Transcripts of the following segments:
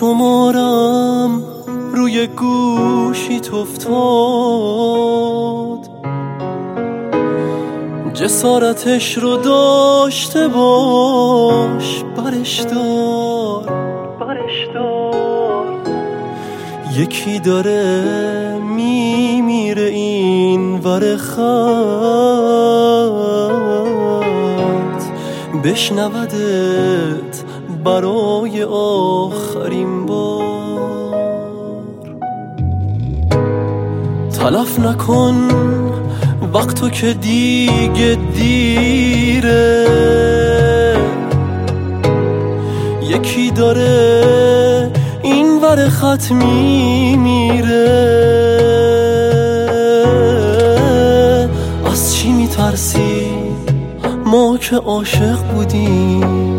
شمارم روی گوشیت افتاد، جسارتش رو داشته باش، برش دار. یکی داره میمیره این ور خط، بشنودت برای آخرین بار. تلف نکن وقتو که دیگه دیره، یکی داره این ور خط میمیره. از چی میترسی؟ ما که عاشق بودیم.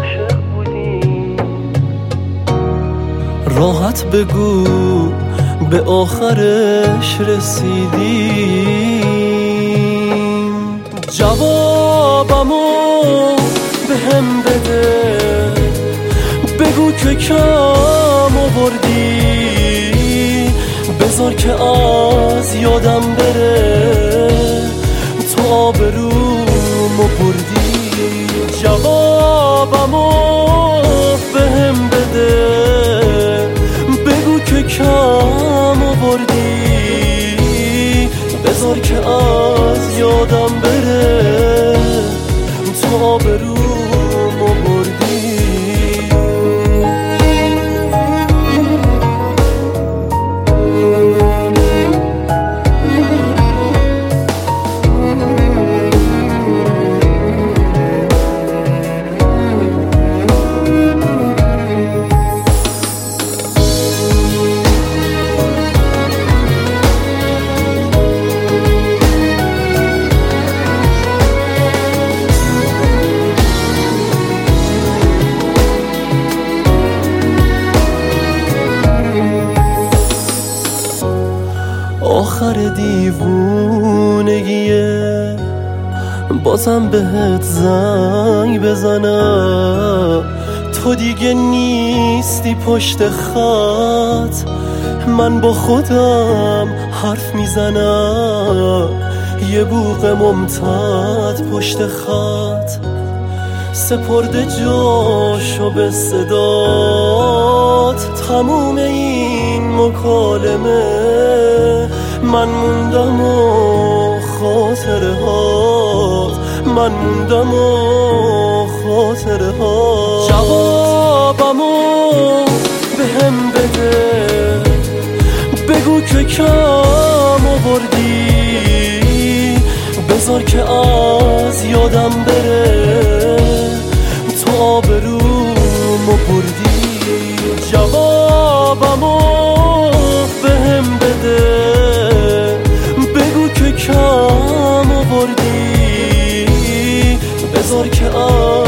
راحت بگو به آخرش رسیدیم. جوابمو بهم بده، بگو که کم آوردی، بذار که از یادم بره تو آبرومو بردی. جوابمو بهم بده، بگو که کم آوردی، بذار که از یادم بره تو آبرومو بردی. آخر دیوونگیه، بازم بهت زنگ بزنم. تو دیگه نیستی پشت خط، من با خودم حرف میزنم. یه بوق ممتد پشت خط، سپرده جاشو به صدات. تموم این مکالمه من موندم و خاطره هات، من موندم و خاطره هات. جوابمو بهم بده، بگو که کم آوردی، بذار که از یادم بره تو آبرومو بردی. جوابمو بهم بده، بگو که کم آوردی، بذار که